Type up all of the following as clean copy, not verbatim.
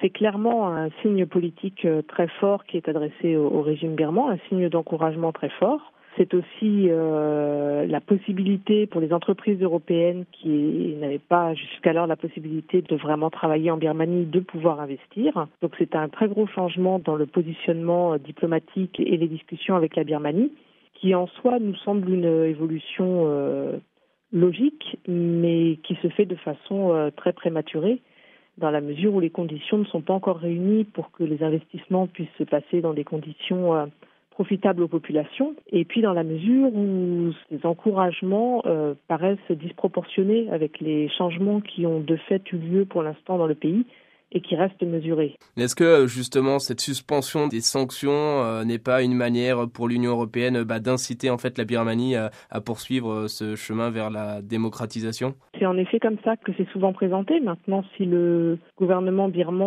C'est clairement un signe politique très fort qui est adressé au régime birman, un signe d'encouragement très fort. C'est aussi la possibilité pour les entreprises européennes qui n'avaient pas jusqu'alors la possibilité de vraiment travailler en Birmanie de pouvoir investir. Donc c'est un très gros changement dans le positionnement diplomatique et les discussions avec la Birmanie, qui en soi nous semble une évolution logique, mais qui se fait de façon très prématurée, dans la mesure où les conditions ne sont pas encore réunies pour que les investissements puissent se passer dans des conditions profitables aux populations, et puis dans la mesure où ces encouragements paraissent disproportionnés avec les changements qui ont de fait eu lieu pour l'instant dans le pays et qui restent mesurés. Est-ce que justement cette suspension des sanctions n'est pas une manière pour l'Union européenne d'inciter en fait la Birmanie à poursuivre ce chemin vers la démocratisation ? C'est en effet comme ça que c'est souvent présenté. Maintenant, si le gouvernement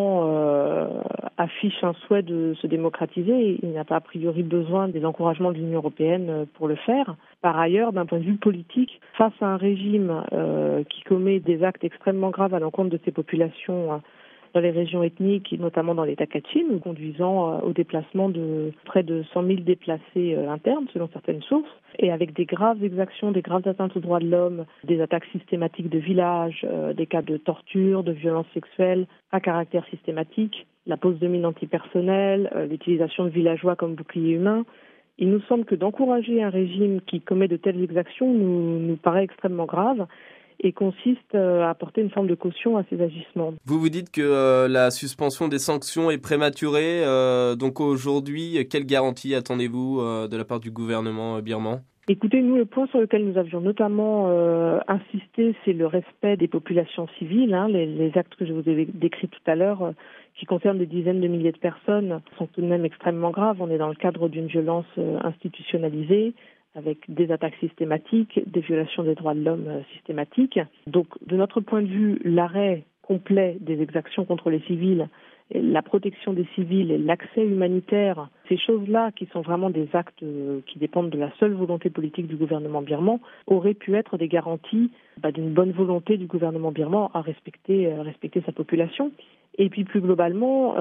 birman affiche un souhait de se démocratiser, il n'a pas a priori besoin des encouragements de l'Union européenne pour le faire. Par ailleurs, d'un point de vue politique, face à un régime qui commet des actes extrêmement graves à l'encontre de ses populations dans les régions ethniques, et notamment dans l'État Kachin, conduisant au déplacement de près de 100 000 déplacés internes, selon certaines sources, et avec des graves exactions, des graves atteintes aux droits de l'homme, des attaques systématiques de villages, des cas de torture, de violences sexuelles à caractère systématique, la pose de mines antipersonnelles, l'utilisation de villageois comme boucliers humains. Il nous semble que d'encourager un régime qui commet de telles exactions nous paraît extrêmement grave et consiste à apporter une forme de caution à ces agissements. Vous dites que la suspension des sanctions est prématurée. Donc aujourd'hui, quelle garantie attendez-vous de la part du gouvernement birman ? Écoutez, nous, le point sur lequel nous avions notamment insisté, c'est le respect des populations civiles. Les actes que je vous ai décrits tout à l'heure, qui concernent des dizaines de milliers de personnes, sont tout de même extrêmement graves. On est dans le cadre d'une violence institutionnalisée, avec des attaques systématiques, des violations des droits de l'homme systématiques. Donc, de notre point de vue, l'arrêt complet des exactions contre les civils, la protection des civils et l'accès humanitaire, ces choses-là, qui sont vraiment des actes qui dépendent de la seule volonté politique du gouvernement birman, auraient pu être des garanties d'une bonne volonté du gouvernement birman à respecter sa population. Et puis plus globalement,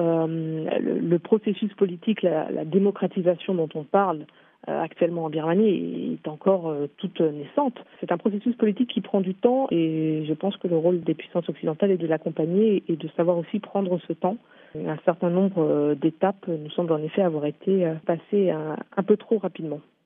le processus politique, la démocratisation dont on parle actuellement en Birmanie est encore toute naissante. C'est un processus politique qui prend du temps et je pense que le rôle des puissances occidentales est de l'accompagner et de savoir aussi prendre ce temps. Un certain nombre d'étapes nous semblent en effet avoir été passées un peu trop rapidement.